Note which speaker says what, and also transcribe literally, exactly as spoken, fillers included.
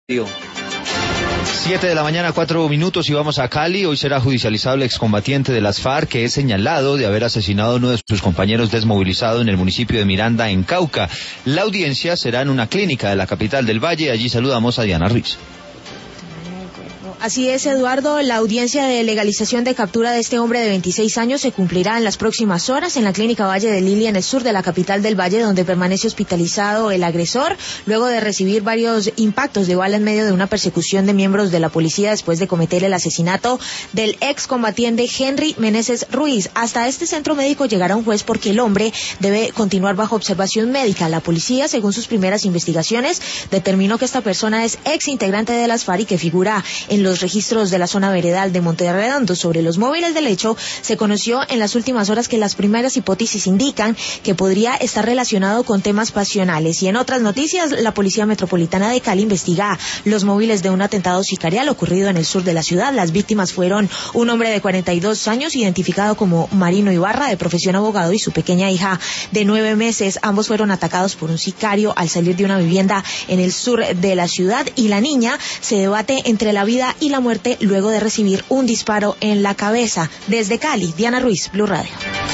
Speaker 1: Siete de la mañana, cuatro minutos y vamos a Cali. Hoy será judicializado el excombatiente de las FARC que es señalado de haber asesinado a uno de sus compañeros desmovilizado en el municipio de Miranda, en Cauca. La audiencia será en una clínica de la capital del Valle. Allí saludamos a Diana Ruiz.
Speaker 2: Así es, Eduardo, la audiencia de legalización de captura de este hombre de veintiséis años se cumplirá en las próximas horas en la clínica Valle de Lilia, en el sur de la capital del Valle, donde permanece hospitalizado el agresor, luego de recibir varios impactos de bala en medio de una persecución de miembros de la policía después de cometer el asesinato del excombatiente Henry Meneses Ruiz. Hasta este centro médico llegará un juez porque el hombre debe continuar bajo observación médica. La policía, según sus primeras investigaciones, determinó que esta persona es ex integrante de las FARC y que figura en los registros de la zona veredal de Monterredondo. Sobre los móviles del hecho, se conoció en las últimas horas que las primeras hipótesis indican que podría estar relacionado con temas pasionales. Y en otras noticias, la Policía Metropolitana de Cali investiga los móviles de un atentado sicarial ocurrido en el sur de la ciudad. Las víctimas fueron un hombre de cuarenta y dos años, identificado como Marino Ibarra, de profesión abogado, y su pequeña hija de nueve meses. Ambos fueron atacados por un sicario al salir de una vivienda en el sur de la ciudad, y la niña se debate entre la vida y la muerte luego de recibir un disparo en la cabeza. Desde Cali, Diana Ruiz, Blue Radio.